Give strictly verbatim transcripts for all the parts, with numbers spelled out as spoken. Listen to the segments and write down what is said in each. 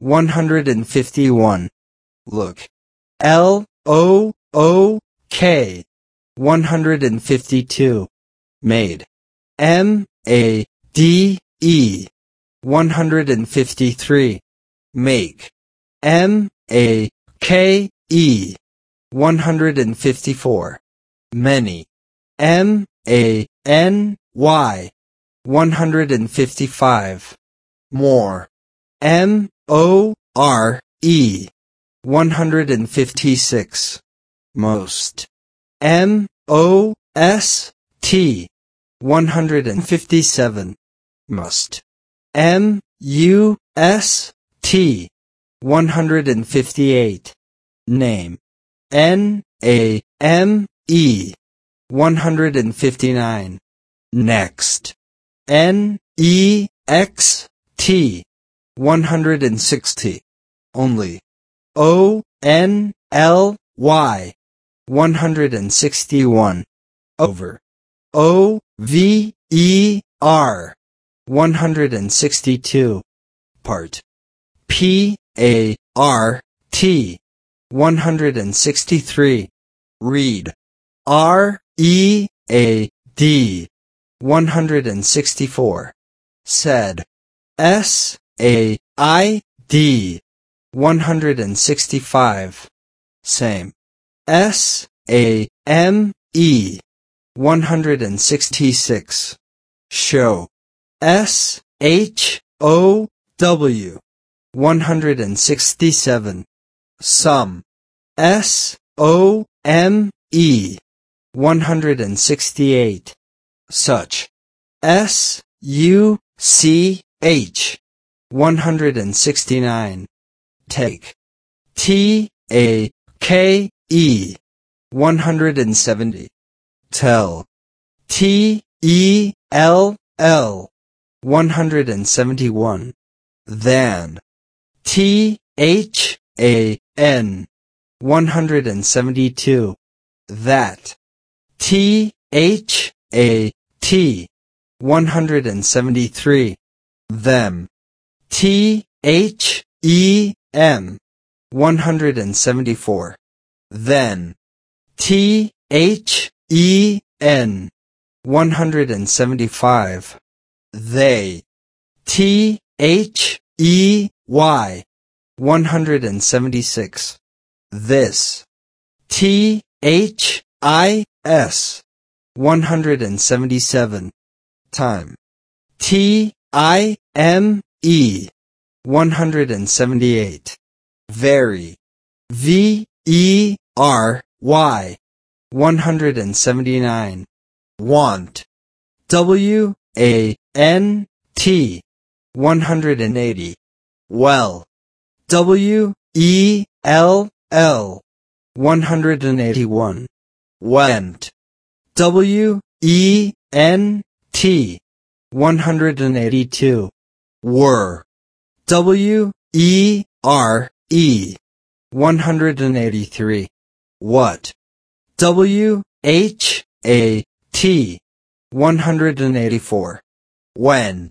one hundred fifty-one. Look. L O O K. one hundred fifty-two. Made. M A D E. one hundred fifty-three. Make. M A K E. one hundred fifty-four. Many. M A N Y. one hundred fifty-five. More. M O R E. one hundred fifty-six. Most. M O S T. one hundred fifty-seven. Must. M U S T. one hundred fifty-eight. Name. N A M E. one hundred fifty-nine. Next. N E X T. one hundred sixty. Only. O N L Y. one hundred sixty-one. Over. O V E R. one hundred sixty-two. Part. P A R T. one hundred sixty-three. Read. R E A D. one hundred sixty-four. Said. S A I D. one hundred sixty-five. Same. S A M E. one hundred sixty-six. Show. S H O W. one hundred sixty-seven. Sum. S O M E. one hundred sixty-eight. Such. S U C H. one hundred sixty-nine. Take. T A K E. one hundred seventy. Tell. T E L L. one hundred seventy-one. Than. T H A N. one hundred seventy-two. That. T H A T. one hundred seventy-three. Them. T H E M. one hundred seventy-four. Then. T H E N. one hundred seventy-five. They. T H E Y. one hundred seventy-six. This. T H I S. one hundred seventy-seven. Time. T I M E. one hundred seventy-eight. Very. V E R Y. one hundred seventy-nine. Want. W A N T. one hundred eighty. Well. W E L L. one hundred eighty-one. Went. W E N T. one hundred eighty-two. Were. W E R E. one hundred eighty-three. What. W H A T. one hundred eighty-four. When.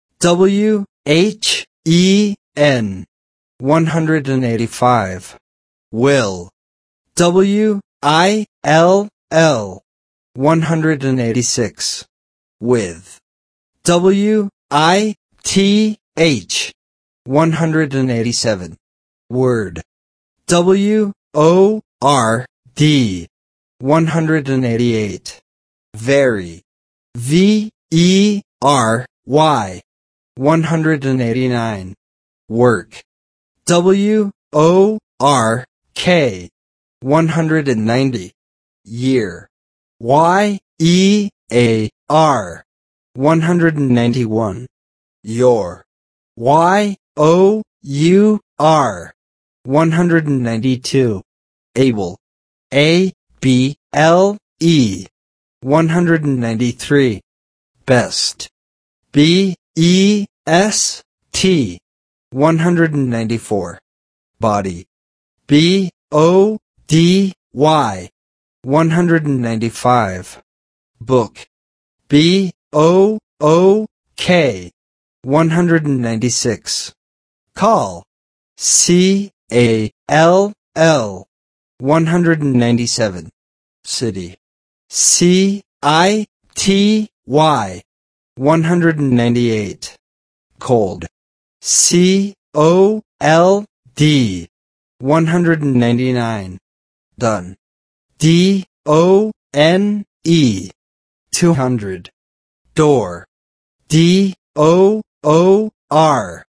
W H E N. one hundred eighty-five. Will. W I L L. one hundred eighty-six. With. W I T H. one hundred eighty-seven. Word. W O R D. one hundred eighty-eight. Very. V E R Y. one hundred eighty-nine. Work. W O R K. one hundred ninety. Year. Y E A R. one hundred ninety-one. Your. Y O U R. one hundred ninety-two. Able. A B L E. one hundred ninety-three. Best. B E S T. one hundred ninety-four. Body. B O D Y. one hundred ninety-five. Book. B O O K. one hundred ninety-six. Call. C A L L one hundred ninety-seven. City. C I T Y one hundred ninety-eight. Cold. C O L D one hundred ninety-nine. Done. D O N E two hundred. Door. D O O R